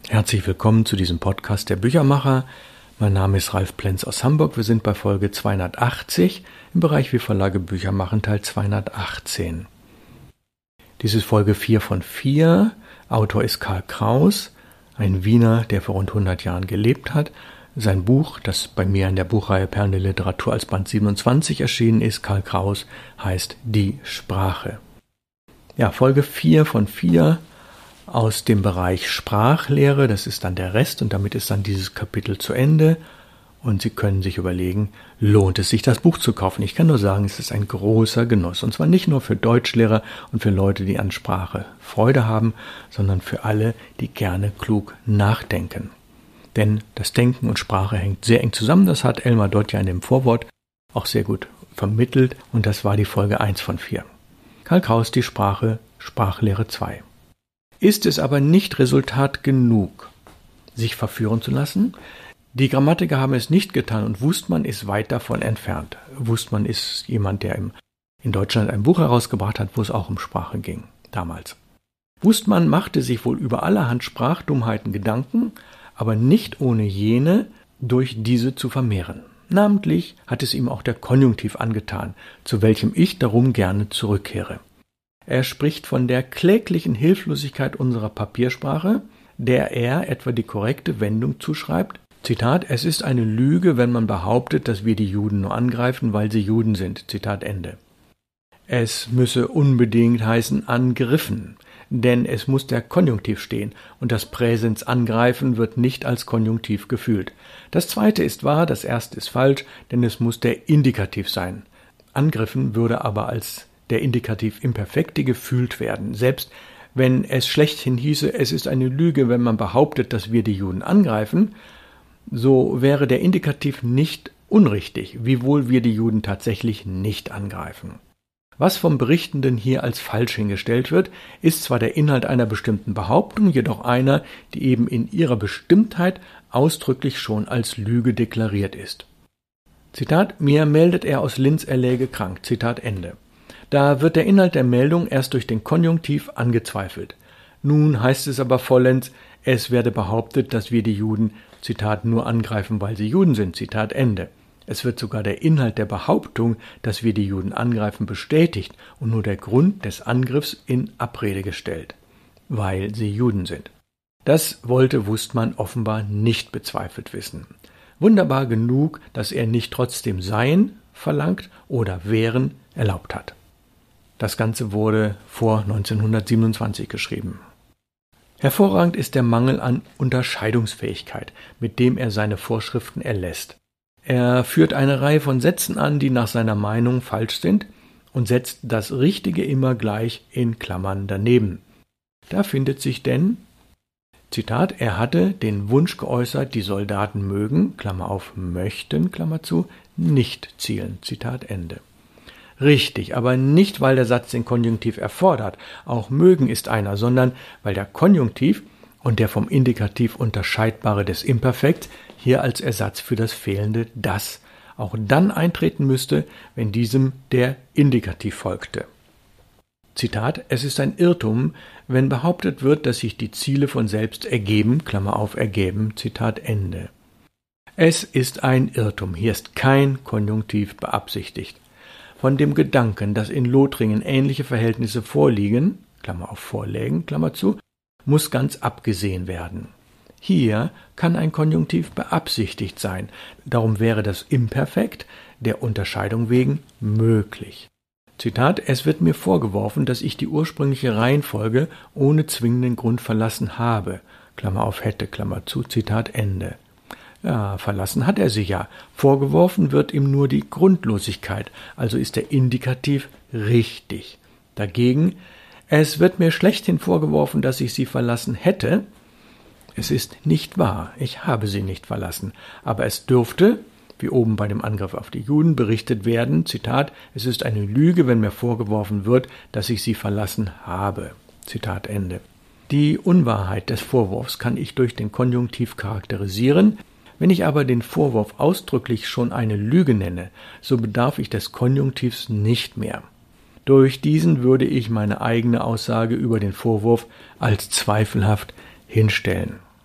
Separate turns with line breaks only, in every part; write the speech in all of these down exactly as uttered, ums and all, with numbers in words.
Herzlich willkommen zu diesem Podcast der Büchermacher. Mein Name ist Ralf Plenz aus Hamburg. Wir sind bei Folge zweihundertachtzig im Bereich Wie Verlage Bücher machen, Teil zweihundertachtzehn. Dies ist Folge vier von vier. Autor ist Karl Kraus, ein Wiener, der vor rund hundert Jahren gelebt hat. Sein Buch, das bei mir in der Buchreihe Perlen der Literatur als Band siebenundzwanzig erschienen ist, Karl Kraus, heißt Die Sprache. Ja, Folge vier von vier aus dem Bereich Sprachlehre, das ist dann der Rest und damit ist dann dieses Kapitel zu Ende und Sie können sich überlegen, lohnt es sich, das Buch zu kaufen? Ich kann nur sagen, es ist ein großer Genuss und zwar nicht nur für Deutschlehrer und für Leute, die an Sprache Freude haben, sondern für alle, die gerne klug nachdenken. Denn das Denken und Sprache hängt sehr eng zusammen, das hat Elmar Dodd ja in dem Vorwort auch sehr gut vermittelt und das war die Folge eins von vier. Karl Kraus, Die Sprache, Sprachlehre zwei. Ist es aber nicht Resultat genug, sich verführen zu lassen? Die Grammatiker haben es nicht getan und Wustmann ist weit davon entfernt. Wustmann ist jemand, der im, in Deutschland ein Buch herausgebracht hat, wo es auch um Sprache ging, damals. Wustmann machte sich wohl über allerhand Sprachdummheiten Gedanken, aber nicht ohne jene durch diese zu vermehren. Namentlich hat es ihm auch der Konjunktiv angetan, zu welchem ich darum gerne zurückkehre. Er spricht von der kläglichen Hilflosigkeit unserer Papiersprache, der er etwa die korrekte Wendung zuschreibt. Zitat, es ist eine Lüge, wenn man behauptet, dass wir die Juden nur angreifen, weil sie Juden sind. Zitat Ende. Es müsse unbedingt heißen angriffen, denn es muss der Konjunktiv stehen und das Präsens angreifen wird nicht als Konjunktiv gefühlt. Das zweite ist wahr, das erste ist falsch, denn es muss der Indikativ sein. Angriffen würde aber als der Indikativ Imperfekte gefühlt werden. Selbst wenn es schlechthin hieße, es ist eine Lüge, wenn man behauptet, dass wir die Juden angreifen, so wäre der Indikativ nicht unrichtig, wiewohl wir die Juden tatsächlich nicht angreifen. Was vom Berichtenden hier als falsch hingestellt wird, ist zwar der Inhalt einer bestimmten Behauptung, jedoch einer, die eben in ihrer Bestimmtheit ausdrücklich schon als Lüge deklariert ist. Zitat, mir meldet er aus Linz, er läge krank. Zitat Ende. Da wird der Inhalt der Meldung erst durch den Konjunktiv angezweifelt. Nun heißt es aber vollends, es werde behauptet, dass wir die Juden, Zitat, nur angreifen, weil sie Juden sind, Zitat Ende. Es wird sogar der Inhalt der Behauptung, dass wir die Juden angreifen, bestätigt und nur der Grund des Angriffs in Abrede gestellt, weil sie Juden sind. Das wollte Wustmann offenbar nicht bezweifelt wissen. Wunderbar genug, dass er nicht trotzdem Sein verlangt oder Wären erlaubt hat. Das Ganze wurde vor neunzehnhundertsiebenundzwanzig geschrieben. Hervorragend ist der Mangel an Unterscheidungsfähigkeit, mit dem er seine Vorschriften erlässt. Er führt eine Reihe von Sätzen an, die nach seiner Meinung falsch sind und setzt das Richtige immer gleich in Klammern daneben. Da findet sich denn, Zitat, er hatte den Wunsch geäußert, die Soldaten mögen, Klammer auf, möchten, Klammer zu, nicht zielen, Zitat Ende. Richtig, aber nicht, weil der Satz den Konjunktiv erfordert, auch mögen ist einer, sondern weil der Konjunktiv und der vom Indikativ unterscheidbare des Imperfekts hier als Ersatz für das fehlende das auch dann eintreten müsste, wenn diesem der Indikativ folgte. Zitat, es ist ein Irrtum, wenn behauptet wird, dass sich die Ziele von selbst ergeben, Klammer auf ergeben, Zitat Ende. Es ist ein Irrtum, hier ist kein Konjunktiv beabsichtigt. Von dem Gedanken, dass in Lothringen ähnliche Verhältnisse vorliegen, Klammer auf vorlägen, Klammer zu, muss ganz abgesehen werden. Hier kann ein Konjunktiv beabsichtigt sein, darum wäre das Imperfekt der Unterscheidung wegen möglich. Zitat, es wird mir vorgeworfen, dass ich die ursprüngliche Reihenfolge ohne zwingenden Grund verlassen habe, Klammer auf hätte, Klammer zu, Zitat Ende. Ja, verlassen hat er sie ja. Vorgeworfen wird ihm nur die Grundlosigkeit, also ist der Indikativ richtig. Dagegen, es wird mir schlechthin vorgeworfen, dass ich sie verlassen hätte. Es ist nicht wahr, ich habe sie nicht verlassen, aber es dürfte, wie oben bei dem Angriff auf die Juden berichtet werden, Zitat, es ist eine Lüge, wenn mir vorgeworfen wird, dass ich sie verlassen habe. Zitat Ende. Die Unwahrheit des Vorwurfs kann ich durch den Konjunktiv charakterisieren. Wenn ich aber den Vorwurf ausdrücklich schon eine Lüge nenne, so bedarf ich des Konjunktivs nicht mehr. Durch diesen würde ich meine eigene Aussage über den Vorwurf als zweifelhaft hinstellen.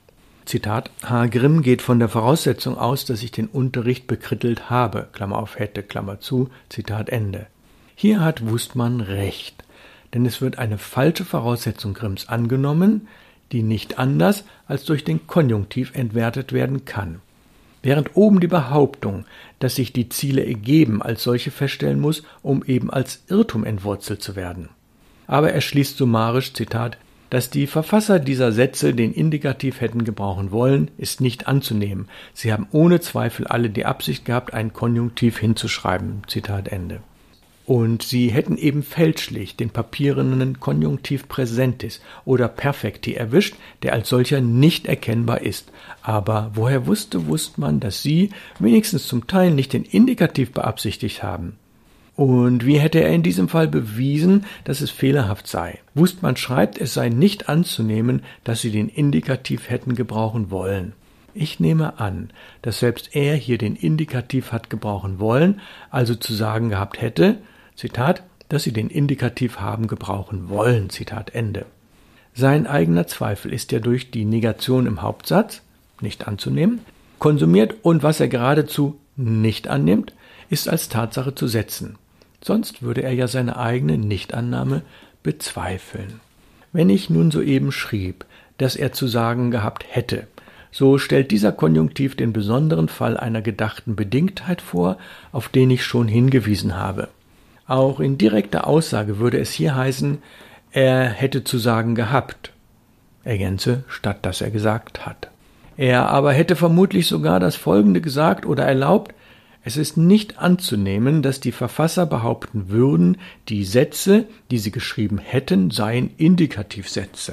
Zitat, H. Grimm geht von der Voraussetzung aus, dass ich den Unterricht bekrittelt habe, Klammer auf hätte, Klammer zu, Zitat Ende. Hier hat Wustmann recht, denn es wird eine falsche Voraussetzung Grimms angenommen, die nicht anders als durch den Konjunktiv entwertet werden kann. Während oben die Behauptung, dass sich die Ziele ergeben, als solche feststellen muss, um eben als Irrtum entwurzelt zu werden. Aber er schließt summarisch, Zitat, dass die Verfasser dieser Sätze den Indikativ hätten gebrauchen wollen, ist nicht anzunehmen. Sie haben ohne Zweifel alle die Absicht gehabt, einen Konjunktiv hinzuschreiben. Zitat Ende. Und sie hätten eben fälschlich den papierenden Konjunktiv Präsentis oder Perfekti erwischt, der als solcher nicht erkennbar ist. Aber woher wusste Wustmann, dass sie wenigstens zum Teil nicht den Indikativ beabsichtigt haben? Und wie hätte er in diesem Fall bewiesen, dass es fehlerhaft sei? Wustmann schreibt, es sei nicht anzunehmen, dass sie den Indikativ hätten gebrauchen wollen. Ich nehme an, dass selbst er hier den Indikativ hat gebrauchen wollen, also zu sagen gehabt hätte, Zitat, dass sie den Indikativ haben gebrauchen wollen, Zitat Ende. Sein eigener Zweifel ist ja durch die Negation im Hauptsatz, nicht anzunehmen, konsumiert und was er geradezu nicht annimmt, ist als Tatsache zu setzen. Sonst würde er ja seine eigene Nichtannahme bezweifeln. Wenn ich nun soeben schrieb, dass er zu sagen gehabt hätte, so stellt dieser Konjunktiv den besonderen Fall einer gedachten Bedingtheit vor, auf den ich schon hingewiesen habe. Auch in direkter Aussage würde es hier heißen, er hätte zu sagen gehabt. Ergänze, statt dass er gesagt hat. Er aber hätte vermutlich sogar das Folgende gesagt oder erlaubt, es ist nicht anzunehmen, dass die Verfasser behaupten würden, die Sätze, die sie geschrieben hätten, seien Indikativsätze.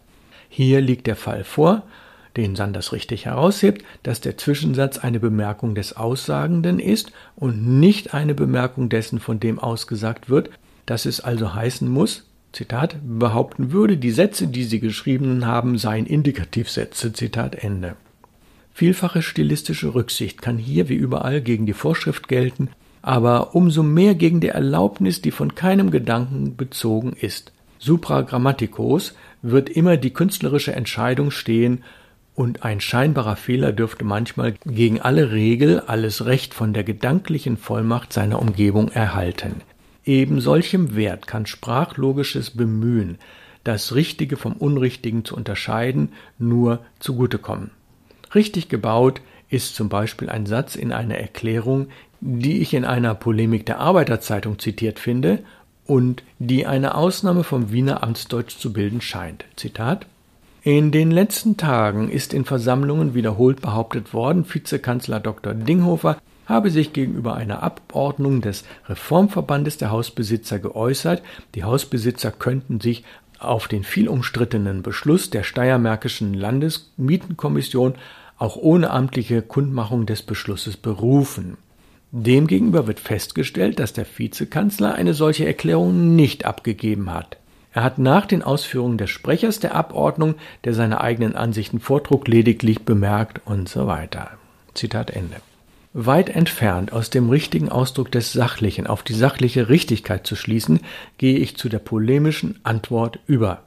Hier liegt der Fall vor, den Sanders richtig heraushebt, dass der Zwischensatz eine Bemerkung des Aussagenden ist und nicht eine Bemerkung dessen, von dem ausgesagt wird, dass es also heißen muss, Zitat, behaupten würde, die Sätze, die sie geschrieben haben, seien Indikativsätze, Zitat Ende. Vielfache stilistische Rücksicht kann hier wie überall gegen die Vorschrift gelten, aber umso mehr gegen die Erlaubnis, die von keinem Gedanken bezogen ist. Supra grammaticos wird immer die künstlerische Entscheidung stehen, und ein scheinbarer Fehler dürfte manchmal gegen alle Regel, alles Recht von der gedanklichen Vollmacht seiner Umgebung erhalten. Eben solchem Wert kann sprachlogisches Bemühen, das Richtige vom Unrichtigen zu unterscheiden, nur zugutekommen. Richtig gebaut ist zum Beispiel ein Satz in einer Erklärung, die ich in einer Polemik der Arbeiterzeitung zitiert finde und die eine Ausnahme vom Wiener Amtsdeutsch zu bilden scheint. Zitat: In den letzten Tagen ist in Versammlungen wiederholt behauptet worden, Vizekanzler Doktor Dinghofer habe sich gegenüber einer Abordnung des Reformverbandes der Hausbesitzer geäußert, die Hausbesitzer könnten sich auf den viel umstrittenen Beschluss der Steiermärkischen Landesmietenkommission auch ohne amtliche Kundmachung des Beschlusses berufen. Demgegenüber wird festgestellt, dass der Vizekanzler eine solche Erklärung nicht abgegeben hat. Er hat nach den Ausführungen des Sprechers der Abordnung, der seine eigenen Ansichten vortrug, lediglich bemerkt und so weiter. Zitat Ende. Weit entfernt aus dem richtigen Ausdruck des Sachlichen auf die sachliche Richtigkeit zu schließen, gehe ich zu der polemischen Antwort über.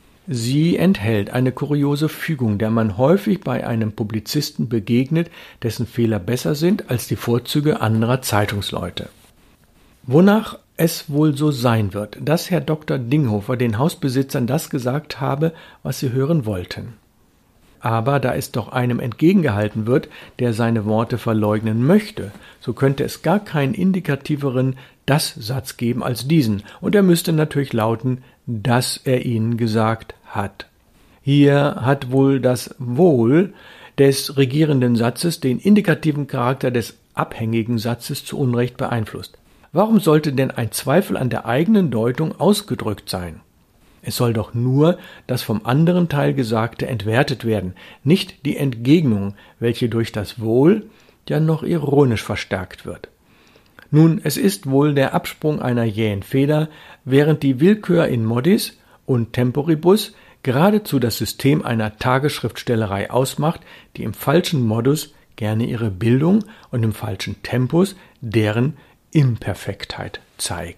Sie enthält eine kuriose Fügung, der man häufig bei einem Publizisten begegnet, dessen Fehler besser sind als die Vorzüge anderer Zeitungsleute. Wonach es wohl so sein wird, dass Herr Doktor Dinghofer den Hausbesitzern das gesagt habe, was sie hören wollten. Aber da es doch einem entgegengehalten wird, der seine Worte verleugnen möchte, so könnte es gar keinen indikativeren Das-Satz geben als diesen, und er müsste natürlich lauten, dass er ihnen gesagt hat. Hier hat wohl das Wohl des regierenden Satzes den indikativen Charakter des abhängigen Satzes zu Unrecht beeinflusst. Warum sollte denn ein Zweifel an der eigenen Deutung ausgedrückt sein? Es soll doch nur das vom anderen Teil Gesagte entwertet werden, nicht die Entgegnung, welche durch das Wohl ja noch ironisch verstärkt wird. Nun, es ist wohl der Absprung einer jähen Feder, während die Willkür in Modis und Temporibus geradezu das System einer Tagesschriftstellerei ausmacht, die im falschen Modus gerne ihre Bildung und im falschen Tempus deren Imperfektheit zeigt.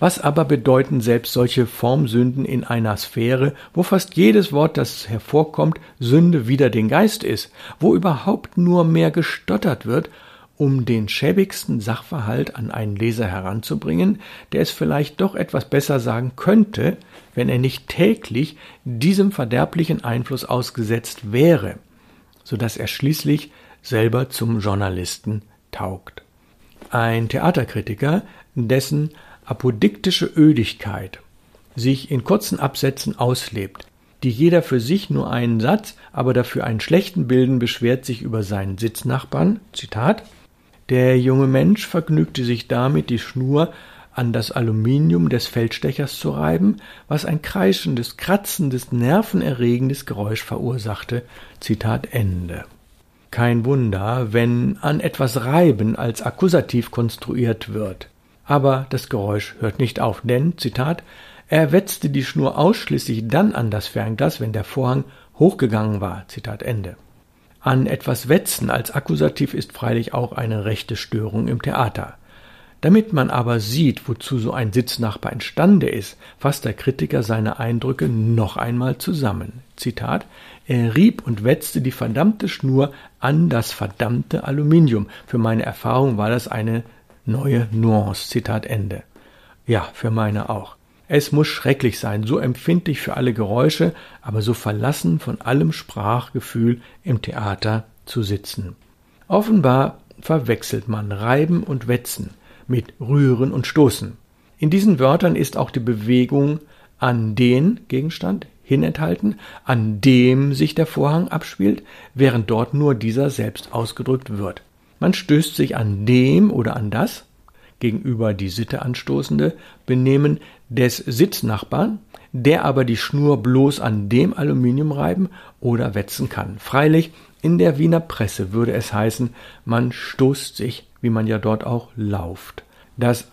Was aber bedeuten selbst solche Formsünden in einer Sphäre, wo fast jedes Wort, das hervorkommt, Sünde wider den Geist ist, wo überhaupt nur mehr gestottert wird, um den schäbigsten Sachverhalt an einen Leser heranzubringen, der es vielleicht doch etwas besser sagen könnte, wenn er nicht täglich diesem verderblichen Einfluss ausgesetzt wäre, so dass er schließlich selber zum Journalisten taugt. Ein Theaterkritiker, dessen apodiktische Ödigkeit sich in kurzen Absätzen auslebt, die jeder für sich nur einen Satz, aber dafür einen schlechten bilden, beschwert sich über seinen Sitznachbarn, Zitat, der junge Mensch vergnügte sich damit, die Schnur an das Aluminium des Feldstechers zu reiben, was ein kreischendes, kratzendes, nervenerregendes Geräusch verursachte, Zitat Ende. Kein Wunder, wenn an etwas Reiben als Akkusativ konstruiert wird. Aber das Geräusch hört nicht auf, denn, Zitat, er wetzte die Schnur ausschließlich dann an das Fernglas, wenn der Vorhang hochgegangen war, Zitat Ende. An etwas wetzen als Akkusativ ist freilich auch eine rechte Störung im Theater. Damit man aber sieht, wozu so ein Sitznachbar imstande ist, fasst der Kritiker seine Eindrücke noch einmal zusammen. Zitat, er rieb und wetzte die verdammte Schnur an das verdammte Aluminium. Für meine Erfahrung war das eine neue Nuance, Zitat Ende. Ja, für meine auch. Es muss schrecklich sein, so empfindlich für alle Geräusche, aber so verlassen von allem Sprachgefühl im Theater zu sitzen. Offenbar verwechselt man Reiben und Wetzen mit Rühren und Stoßen. In diesen Wörtern ist auch die Bewegung an den Gegenstand hin enthalten, an dem sich der Vorhang abspielt, während dort nur dieser selbst ausgedrückt wird. Man stößt sich an dem oder an das, gegenüber die Sitte anstoßende, Benehmen des Sitznachbarn, der aber die Schnur bloß an dem Aluminium reiben oder wetzen kann. Freilich, in der Wiener Presse würde es heißen, man stoßt sich, wie man ja dort auch lauft. Das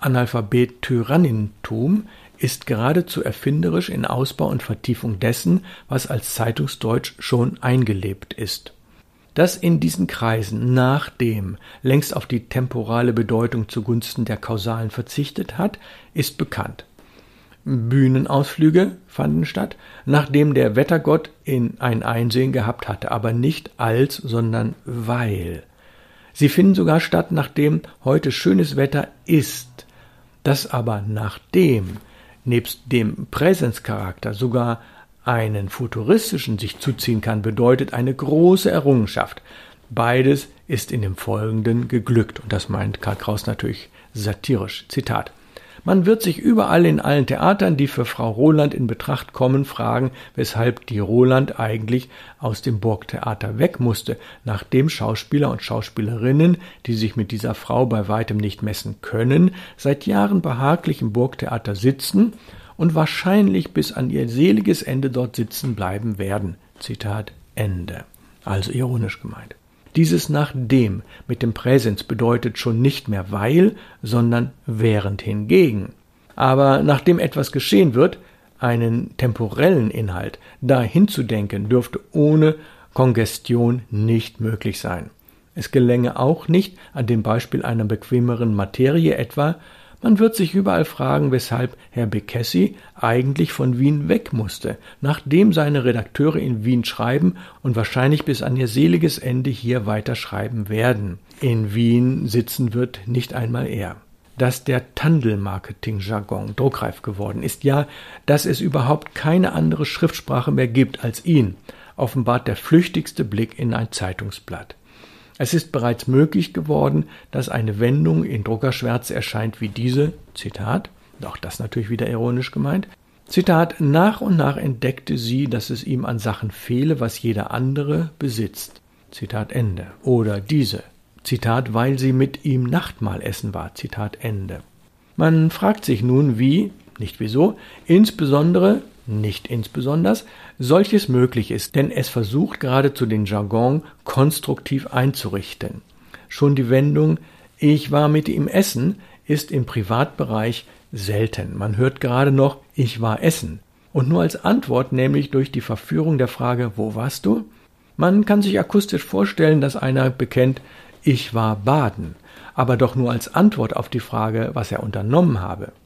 Analphabet-Tyrannintum ist geradezu erfinderisch in Ausbau und Vertiefung dessen, was als Zeitungsdeutsch schon eingelebt ist. Dass in diesen Kreisen nach dem längst auf die temporale Bedeutung zugunsten der Kausalen verzichtet hat, ist bekannt. Bühnenausflüge fanden statt, nachdem der Wettergott in ein Einsehen gehabt hatte, aber nicht als, sondern weil. Sie finden sogar statt, nachdem heute schönes Wetter ist, das aber nachdem, nebst dem Präsenscharakter, sogar einen futuristischen sich zuziehen kann, bedeutet eine große Errungenschaft. Beides ist in dem Folgenden geglückt. Und das meint Karl Kraus natürlich satirisch. Zitat. Man wird sich überall in allen Theatern, die für Frau Roland in Betracht kommen, fragen, weshalb die Roland eigentlich aus dem Burgtheater weg musste, nachdem Schauspieler und Schauspielerinnen, die sich mit dieser Frau bei weitem nicht messen können, seit Jahren behaglich im Burgtheater sitzen und wahrscheinlich bis an ihr seliges Ende dort sitzen bleiben werden. Zitat Ende. Also ironisch gemeint. Dieses nachdem mit dem Präsens bedeutet schon nicht mehr weil, sondern während hingegen. Aber nachdem etwas geschehen wird, einen temporellen Inhalt, dahin zu denken, dürfte ohne Kongestion nicht möglich sein. Es gelänge auch nicht an dem Beispiel einer bequemeren Materie etwa, man wird sich überall fragen, weshalb Herr Bekessy eigentlich von Wien weg musste, nachdem seine Redakteure in Wien schreiben und wahrscheinlich bis an ihr seliges Ende hier weiterschreiben werden. In Wien sitzen wird nicht einmal er. Dass der Tandl-Marketing-Jargon druckreif geworden ist, ja, dass es überhaupt keine andere Schriftsprache mehr gibt als ihn, offenbart der flüchtigste Blick in ein Zeitungsblatt. Es ist bereits möglich geworden, dass eine Wendung in Druckerschwärze erscheint wie diese, Zitat, auch das natürlich wieder ironisch gemeint, Zitat, nach und nach entdeckte sie, dass es ihm an Sachen fehle, was jeder andere besitzt, Zitat Ende. Oder diese, Zitat, weil sie mit ihm Nachtmahl essen war, Zitat Ende. Man fragt sich nun, wie, nicht wieso, insbesondere, nicht insbesonders, solches möglich ist, denn es versucht geradezu den Jargon konstruktiv einzurichten. Schon die Wendung »Ich war mit ihm essen« ist im Privatbereich selten. Man hört gerade noch »Ich war essen« und nur als Antwort, nämlich durch die Verführung der Frage »Wo warst du?« Man kann sich akustisch vorstellen, dass einer bekennt »Ich war baden«, aber doch nur als Antwort auf die Frage, was er unternommen habe.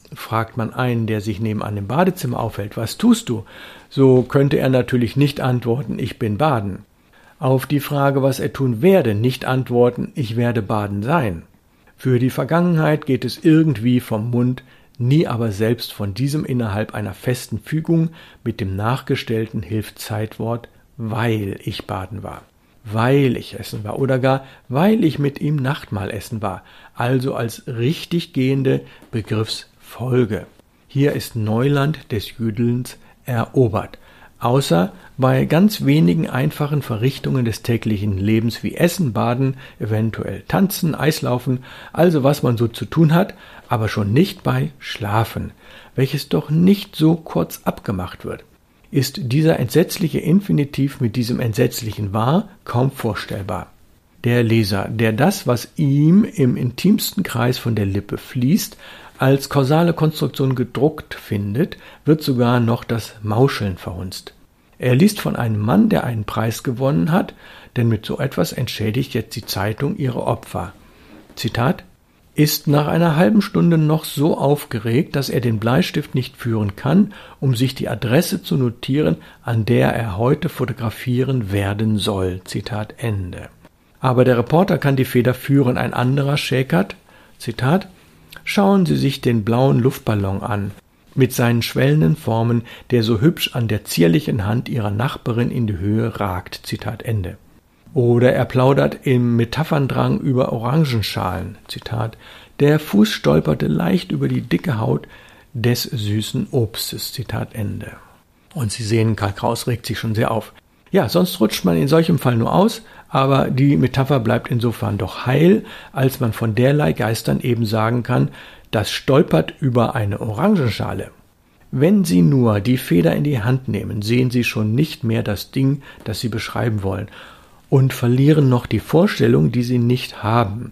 Fragt man einen, der sich nebenan im Badezimmer aufhält, was tust du? So könnte er natürlich nicht antworten, ich bin baden. Auf die Frage, was er tun werde, nicht antworten, ich werde baden sein. Für die Vergangenheit geht es irgendwie vom Mund, nie aber selbst von diesem innerhalb einer festen Fügung mit dem nachgestellten Hilfszeitwort, weil ich baden war, weil ich essen war oder gar weil ich mit ihm Nachtmahl essen war, also als richtig gehende Begriffsfolge. Hier ist Neuland des Jüdelns erobert, außer bei ganz wenigen einfachen Verrichtungen des täglichen Lebens wie Essen, Baden, eventuell Tanzen, Eislaufen, also was man so zu tun hat, aber schon nicht bei Schlafen, welches doch nicht so kurz abgemacht wird. Ist dieser entsetzliche Infinitiv mit diesem entsetzlichen War kaum vorstellbar. Der Leser, der das, was ihm im intimsten Kreis von der Lippe fließt, als kausale Konstruktion gedruckt findet, wird sogar noch das Mauscheln verhunzt. Er liest von einem Mann, der einen Preis gewonnen hat, denn mit so etwas entschädigt jetzt die Zeitung ihre Opfer. Zitat: ist nach einer halben Stunde noch so aufgeregt, dass er den Bleistift nicht führen kann, um sich die Adresse zu notieren, an der er heute fotografieren werden soll. Zitat Ende. Aber der Reporter kann die Feder führen. Ein anderer schäkert, Zitat: schauen Sie sich den blauen Luftballon an, mit seinen schwellenden Formen, der so hübsch an der zierlichen Hand ihrer Nachbarin in die Höhe ragt. Zitat Ende. Oder er plaudert im Metapherndrang über Orangenschalen. Zitat: der Fuß stolperte leicht über die dicke Haut des süßen Obstes. Zitat Ende. Und Sie sehen, Karl Kraus regt sich schon sehr auf. Ja, sonst rutscht man in solchem Fall nur aus, aber die Metapher bleibt insofern doch heil, als man von derlei Geistern eben sagen kann, das stolpert über eine Orangenschale. Wenn Sie nur die Feder in die Hand nehmen, sehen Sie schon nicht mehr das Ding, das Sie beschreiben wollen, und verlieren noch die Vorstellung, die Sie nicht haben.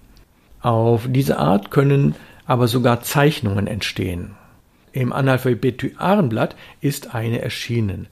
Auf diese Art können aber sogar Zeichnungen entstehen. Im Analphabetiarenblatt ist eine erschienen.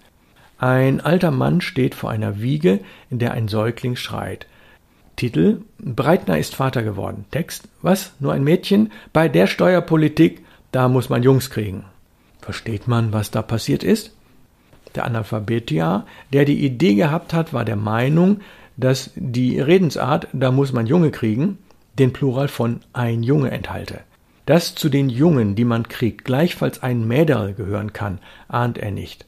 Ein alter Mann steht vor einer Wiege, in der ein Säugling schreit. Titel: Breitner ist Vater geworden. Text: was? Nur ein Mädchen? Bei der Steuerpolitik, da muss man Jungs kriegen. Versteht man, was da passiert ist? Der Analphabetier, der die Idee gehabt hat, war der Meinung, dass die Redensart, da muss man Junge kriegen, den Plural von ein Junge enthalte. Dass zu den Jungen, die man kriegt, gleichfalls ein Mäderl gehören kann, ahnt er nicht.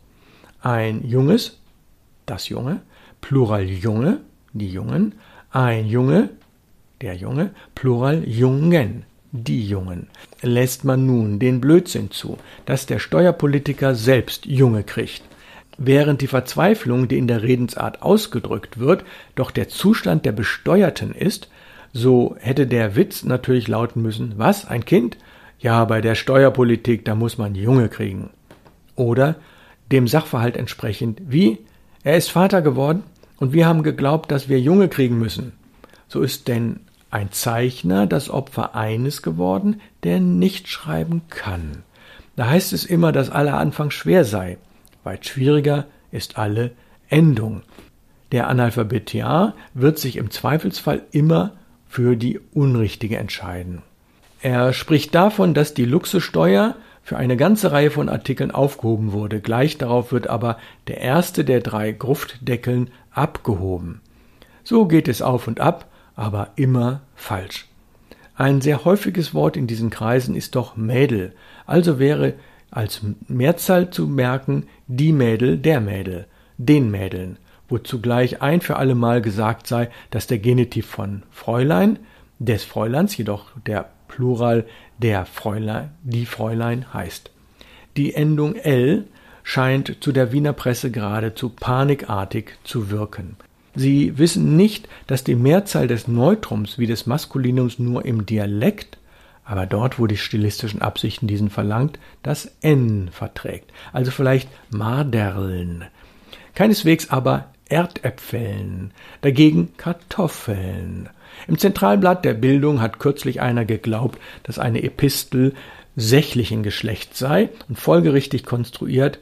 Ein Junges, das Junge, Plural Junge, die Jungen, ein Junge, der Junge, Plural Jungen, die Jungen. Lässt man nun den Blödsinn zu, dass der Steuerpolitiker selbst Junge kriegt, während die Verzweiflung, die in der Redensart ausgedrückt wird, doch der Zustand der Besteuerten ist, so hätte der Witz natürlich lauten müssen: was, ein Kind? Ja, bei der Steuerpolitik, da muss man Junge kriegen. Oder dem Sachverhalt entsprechend: wie? Er ist Vater geworden und wir haben geglaubt, dass wir Junge kriegen müssen. So ist denn ein Zeichner das Opfer eines geworden, der nicht schreiben kann. Da heißt es immer, dass aller Anfang schwer sei. Weit schwieriger ist alle Endung. Der Analphabetier wird sich im Zweifelsfall immer für die Unrichtige entscheiden. Er spricht davon, dass die Luxussteuer für eine ganze Reihe von Artikeln aufgehoben wurde. Gleich darauf wird aber der erste der drei Gruftdeckeln abgehoben. So geht es auf und ab, aber immer falsch. Ein sehr häufiges Wort in diesen Kreisen ist doch Mädel, also wäre als Mehrzahl zu merken die Mädel, der Mädel, den Mädeln, wo zugleich ein für alle Mal gesagt sei, dass der Genitiv von Fräulein, des Fräuleins, jedoch der Plural der Fräulein, die Fräulein heißt. Die Endung L scheint zu der Wiener Presse geradezu panikartig zu wirken. Sie wissen nicht, dass die Mehrzahl des Neutrums wie des Maskulinums nur im Dialekt, aber dort, wo die stilistischen Absichten diesen verlangt, das N verträgt, also vielleicht Marderln. Keineswegs aber Erdäpfeln, dagegen Kartoffeln. Im Zentralblatt der Bildung hat kürzlich einer geglaubt, dass eine Epistel sächlichen Geschlechts sei und folgerichtig konstruiert: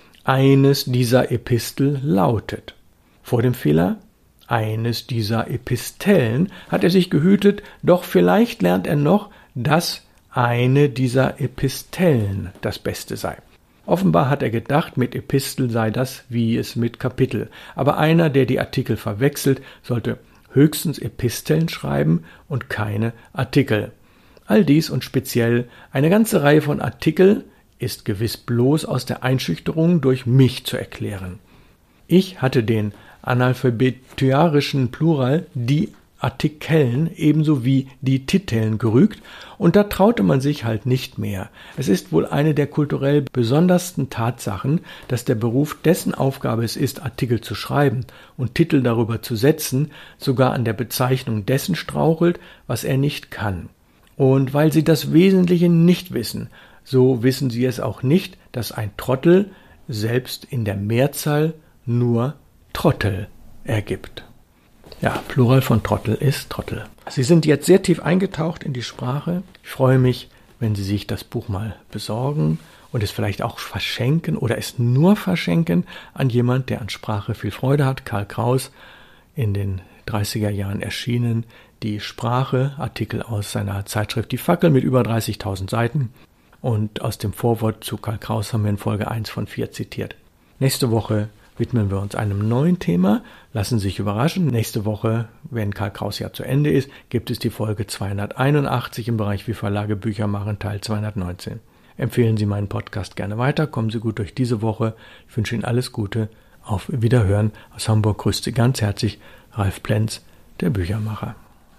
eines dieser Epistel lautet. Vor dem Fehler eines dieser Epistellen hat er sich gehütet, doch vielleicht lernt er noch, dass eine dieser Epistellen das Beste sei. Offenbar hat er gedacht, mit Epistel sei das wie es mit Kapitel. Aber einer, der die Artikel verwechselt, sollte höchstens Episteln schreiben und keine Artikel. All dies und speziell eine ganze Reihe von Artikel ist gewiss bloß aus der Einschüchterung durch mich zu erklären. Ich hatte den analphabetiarischen Plural die Artikeln ebenso wie die Titeln gerügt, und da traute man sich halt nicht mehr. Es ist wohl eine der kulturell besondersten Tatsachen, dass der Beruf, dessen Aufgabe es ist, Artikel zu schreiben und Titel darüber zu setzen, sogar an der Bezeichnung dessen strauchelt, was er nicht kann. Und weil sie das Wesentliche nicht wissen, so wissen sie es auch nicht, dass ein Trottel selbst in der Mehrzahl nur Trottel ergibt. Ja, Plural von Trottel ist Trottel. Sie sind jetzt sehr tief eingetaucht in die Sprache. Ich freue mich, wenn Sie sich das Buch mal besorgen und es vielleicht auch verschenken oder es nur verschenken an jemand, der an Sprache viel Freude hat. Karl Kraus, in den dreißiger Jahren erschienen, die Sprache, Artikel aus seiner Zeitschrift Die Fackel mit über dreißigtausend Seiten. Und aus dem Vorwort zu Karl Kraus haben wir in Folge eins von vier zitiert. Nächste Woche widmen wir uns einem neuen Thema. Lassen Sie sich überraschen. Nächste Woche, wenn Karl Kraus ja zu Ende ist, gibt es die Folge zweihunderteinundachtzig im Bereich Wie Verlage Bücher machen, Teil zweihundertneunzehn. Empfehlen Sie meinen Podcast gerne weiter. Kommen Sie gut durch diese Woche. Ich wünsche Ihnen alles Gute. Auf Wiederhören. Aus Hamburg grüßt Sie ganz herzlich Ralf Plenz, der Büchermacher.